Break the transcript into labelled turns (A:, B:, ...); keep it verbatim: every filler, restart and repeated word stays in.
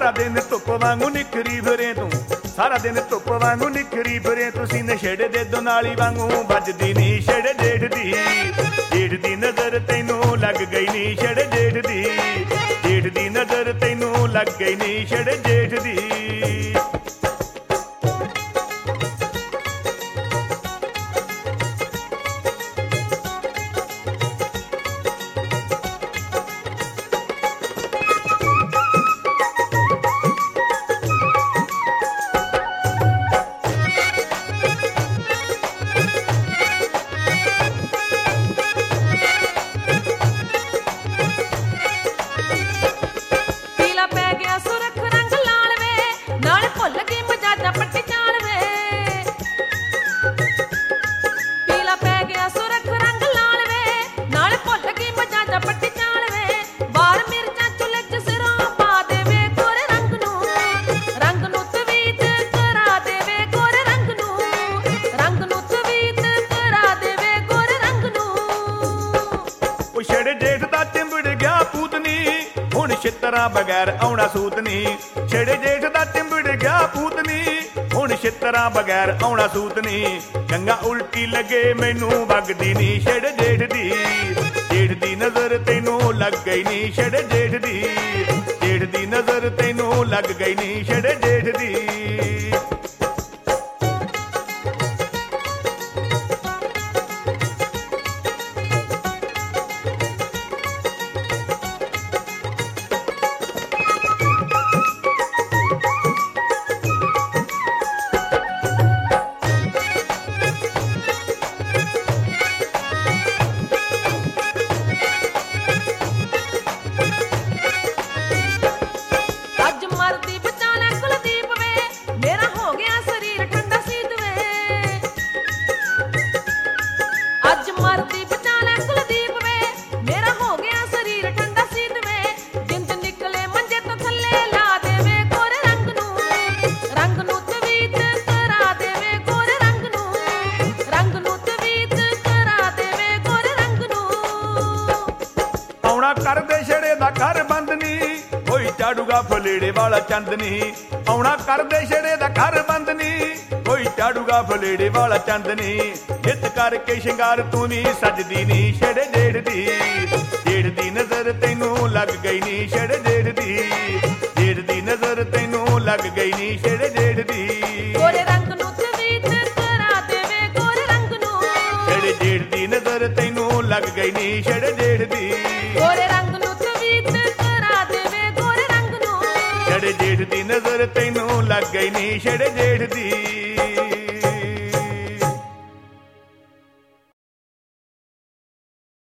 A: ਸਾਰਾ ਦਿਨ ਧੁੱਪ ਵਾਂਗੂ ਨਿਖਰੀ ਫਿਰੇ ਤੂੰ, ਸਾਰਾ ਦਿਨ ਧੁੱਪ ਵਾਂਗੂ ਨਿਖਰੀ ਫਿਰੇ ਤੂੰ, ਸੀਨੇ ਛੇੜੇ ਦੇ ਦੁਨਾਲੀ ਵਾਂਗੂ ਵੱਜਦੀ ਨੀ ਛੇੜੇ ਜੇਠ ਦੀ। ਜੇਠ ਦੀ ਨਜ਼ਰ ਤੈਨੂੰ ਲੱਗ ਗਈ ਨੀ ਛੇੜੇ ਜੇਠ ਦੀ, ਜੇਠ ਦੀ ਨਜ਼ਰ ਤੈਨੂੰ ਲੱਗ ਗਈ ਨੀ ਛੇੜੇ ਜੇਠ ਦੀ। ਛੇੜੇ ਜੇਠ ਦਾ ਚਿੰਬੜ ਗਿਆ ਪੂਤਨੀ, ਹੁਣ ਛਿੱਤਰਾਂ ਬਗੈਰ ਆਉਣਾ ਸੂਤ ਨੀ। ਛੇੜੇ ਜੇਠ ਦਾ ਚਿੰਬੜ ਗਿਆ ਪੂਤਨੀ, ਹੁਣ ਛਿੱਤਰਾਂ ਬਗੈਰ ਆਉਣਾ ਸੂਤ ਨੀ। ਗੰਗਾ ਉਲਟੀ ਲੱਗੇ ਮੈਨੂੰ ਵਗਦੀ ਨੀ ਛੇੜੇ ਜੇਠ ਦੀ, ਜੇਠ ਦੀ ਨਜ਼ਰ ਤੈਨੂੰ ਲੱਗ ਗਈ ਨੀ ਛੇੜੇ ਜੇਠ ਦੀ, ਜੇਠ ਦੀ ਨਜ਼ਰ ਤੈਨੂੰ ਲੱਗ ਗਈ ਨੀ ਛੇੜੇ ਜੇਠ ਦੀ। ਕਰਦੇ ਛੇੜੇ ਦਾ ਘਰ ਬੰਦ ਨੀ, ਕੋਈ ਝਾੜੂਗਾ ਫਲੇੜੇ ਵਾਲਾ ਚੰਦ ਨੀ। ਆਉਣਾ ਕਰਦੇ ਛੇੜੇ ਦਾ ਘਰ ਬੰਦ ਨੀ, ਕੋਈ ਝਾੜੂਗਾ ਫਲੇੜੇ ਵਾਲਾ ਚੰਦ ਨੀ। ਜਿੱਤ ਕਰਕੇ ਸ਼ਿੰਗਾਰ ਤੂੰ ਨੀ ਸਜਦੀ ਨੀ ਛੇੜੇ ਜੇਠ ਦੀ, ਜੇਠ ਦੀ ਨਜ਼ਰ ਤੈਨੂੰ ਲੱਗ ਗਈ ਨੀ ਛੇੜੇ ਜੇਠ ਦੀ, ਜੇਠ ਦੀ ਨਜ਼ਰ ਤੈਨੂੰ ਲੱਗ ਗਈ ਨੀ ਛੇੜੇ ਜੇਠ ਦੀ।
B: ਗੋਰੇ ਰੰਗ ਨੂੰ ਤਵੀਤ ਕਰਾ ਦੇਵੇ ਗੋਰੇ ਰੰਗ ਨੂੰ,
A: ਛੇੜੇ ਜੇਠ ਦੀ ਨਜ਼ਰ ਤੈਨੂੰ ਲੱਗ ਗਈ ਨੀ ਛੇੜੇ ਜੇਠ ਦੀ।
B: ਗੋਰੇ ਰੰਗ ਨੂੰ ਤਵੀਤ ਕਰਾ ਦੇਵੇ ਗੋਰੇ ਰੰਗ ਨੂੰ,
A: ਛੇੜੇ ਜੇਠ ਦੀ ਨਜ਼ਰ ਤੈਨੂੰ ਲੱਗ ਗਈ ਨੀ ਛੇੜੇ ਜੇਠ ਦੀ।